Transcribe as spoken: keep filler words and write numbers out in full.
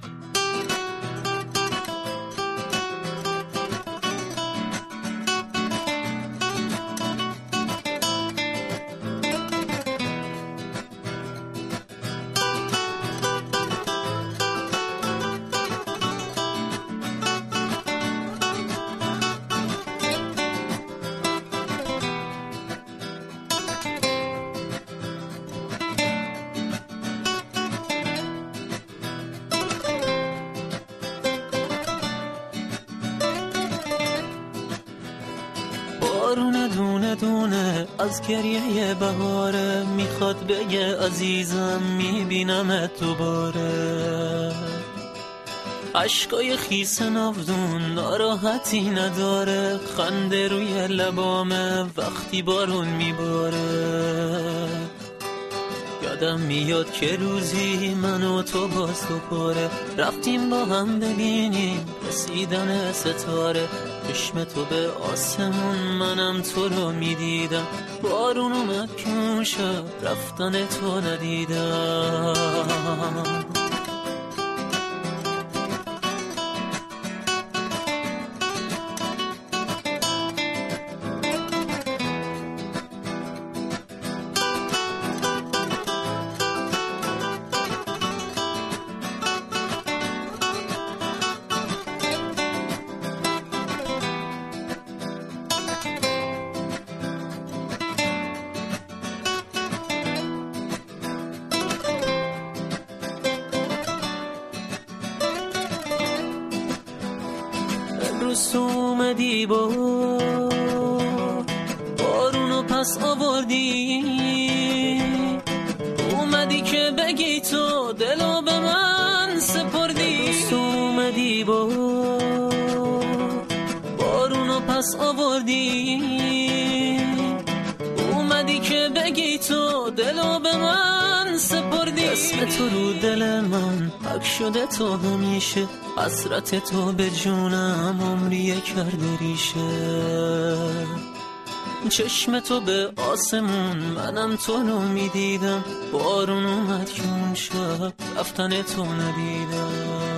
بارون دونه دونه از گریه بهاره، میخواد بگه عزیزم میبینمت دوباره. عشقای خیس ناودون ناراحتی نداره، خنده روی لبامه وقتی بارون میباره. یادم میاد که روزی من و تو باز دوباره رفتیم با هم ببینیم رسیدن ستاره. چشم تو به آسمون منم تو رو میدیدم، بارون اومد که اون شب رفتن تو ندیدم. روز اومدی با بارونو پس آوردی، اومدی که بگی تو دلو به من سپردی. روز اومدی با بارونو پس آوردی، اومدی که بگی تو دلو به من سپردی. اسم تو رو دل من پاک شده تو همیشه، حسرت تو به جونم عمریه کرده ریشه. چشم تو به آسمون منم تو رو میدیدم، بارون اومد که اون شب رفتن تو ندیدم.